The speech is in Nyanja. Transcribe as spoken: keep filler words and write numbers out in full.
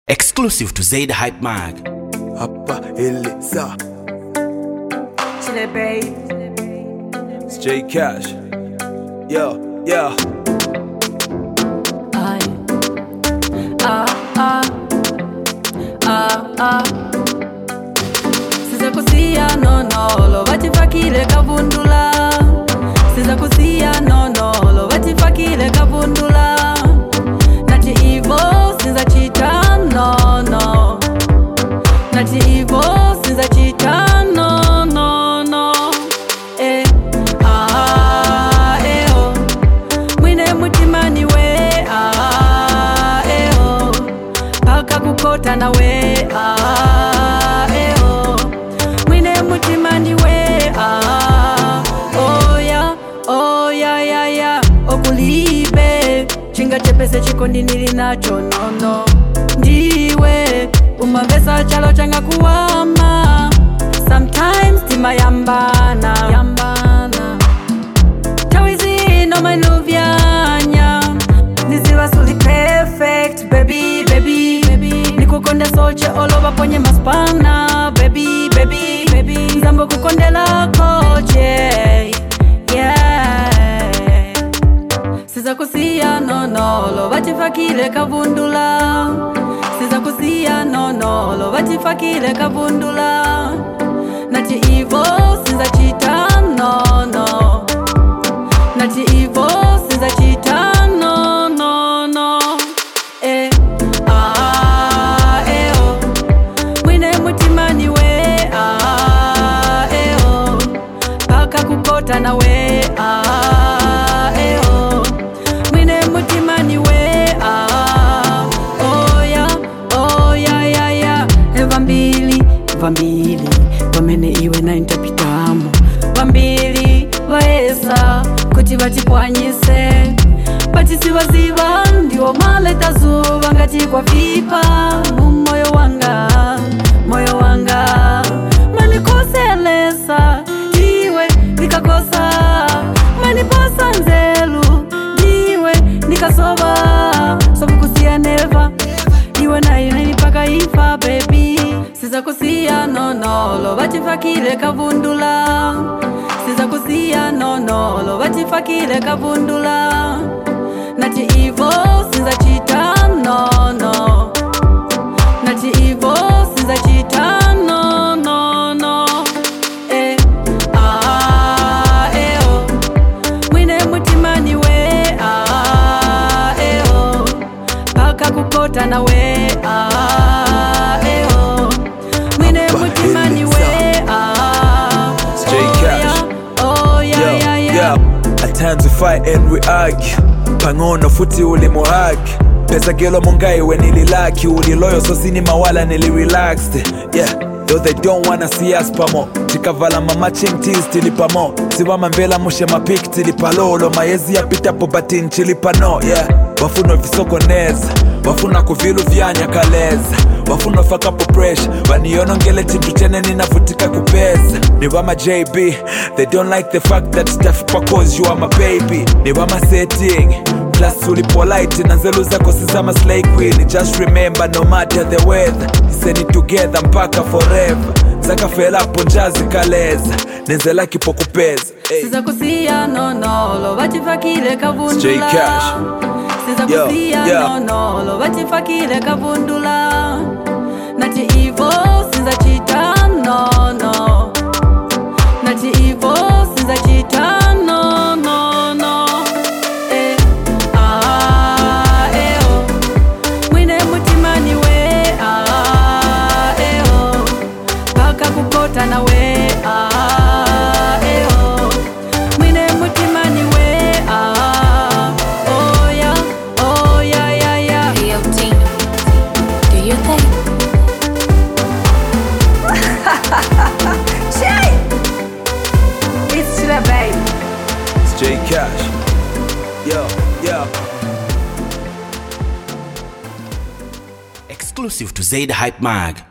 Exclusive to Zaid Hype Mag. Hapa Elisa. Chile Bay. It's J Cash. Yo, yo. Ay. Ah, ah. Ah, ah. Siza kusia no no lo vatifakile kavundula. Siza kusia no no lo vatifakile kavundula. Nati ivo siza chita no no. Nati ivo siza chita no no no. Eh ah eh oh. Mwine mutimani we ah eh oh. Paka kukota na we ah eh oh. Mwine mutimani we ah oh ya oh ya ya ya okulibe chinga chepese chikondi nili nacho no no ndiwe umavesa chalo changa kuwama sometimes tima yambana yambana tawizi no manuvyanya niziva suli perfect baby baby baby nikukonde soche all over ponye maspana baby baby baby nzambo kukondela koche yeah siza kusia no no lo vatifakile kavundula siza kusia no no lo vatifakile kavundula nati ivo siza chita no no nati ivo siza chita no no no eh ah eh oh mwine mutimani we ah eh oh paka kukota na we ah eh oh mwine mutimani we ah oh ya oh ya ya ya vambili vambili vamene iwe na intapitamo vambili vaesa kuti vatipwanyise patisivaziva ndiwo maleta zuva ngati kwa fipa mumoyo wanga moyo wanga manikoselesa ndiwe nikakosa maniposa nzelu ndiwe nikasova sokukusia neva iwe na iwe paka ifa baby siza kusia no no lo vatifakile kavundula siza kusia no no lo vatifakile kavundula nati ivo siza chita no no nati ivo siza chita no no no eh ah eh oh mwine mutimani we ah eh oh paka kukota na we ah eh oh mwine mutimani we ah J Cash. oh yeah yeah yeah At times we fight and we argue. Pangono futi ulimuhaki. Pesa gelo mungai we nililaki. Uliloyo so sinima wala nilirelaxed. Yeah, though they don't wanna see us pamo. Chikavala mama chintis tilipamo. Siwama mbela mushe mapik tilipalolo. Maezi ya pita po batin chilipano. Yeah, wafuno visoko neza. Wafuna kuvilu vyanya kaleza. Wafuna faka po pressure. Waniono ngele chintu chene ninavutika kupesa. Ni wama J B. They don't like the fact that stuff cause you are my baby. Ni wama setting. Plus uli polite na nzelu zako sizama slay queen. Just remember no matter the weather. Send it together mpaka forever. Zaka fela ponjazi kaleza. Nenzela kipo kupeza. Hey. Siza kusia no no lo vatifakile kavundula J Cash. Siza Yo, kusia yo. no no lo vatifakile kavundula nati ivo siza chita no no nati ivo siza chita no no no eh ah eh oh mwine mutimani we ah eh oh paka kukota na we ah eh oh mwine mutimani we ah oh ya oh ya ya ya Hey, yo, Tina, do your thing. Shay! It's Chile Bay. It's J Cash. Yo, yo. Exclusive to Zaid Hype Mag.